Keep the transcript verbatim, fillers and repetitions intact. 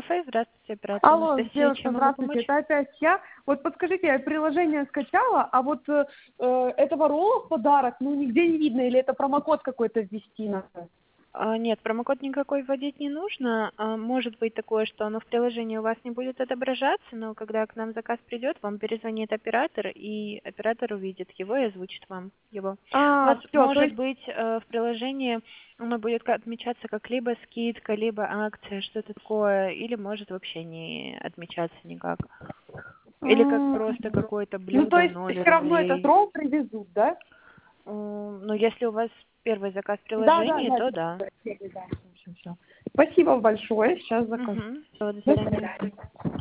кафе. Здравствуйте, оператор Алло, Анастасия. девушка, Чем могу здравствуйте, помочь? это опять я. Вот подскажите, я приложение скачала, а вот э, э, этого ролла в подарок, ну, нигде не видно, или это промокод какой-то ввести надо? А, нет, промокод никакой вводить не нужно. А, может быть такое, что оно в приложении у вас не будет отображаться, но когда к нам заказ придет, вам перезвонит оператор, и оператор увидит его и озвучит вам его. У А, вас все, то может есть... быть э, в приложении оно будет ка- отмечаться как либо скидка, либо акция, что-то такое, или может вообще не отмечаться никак. Или как м, просто какое-то Ну, то блюдо есть ноль все равно этот рублей. ролл привезут, да? М, Ну, если у вас первый заказ в Да, да, приложении, да, то да. да, да, все, все, все. Спасибо большое, сейчас закажу. Угу. До До свидания. свидания.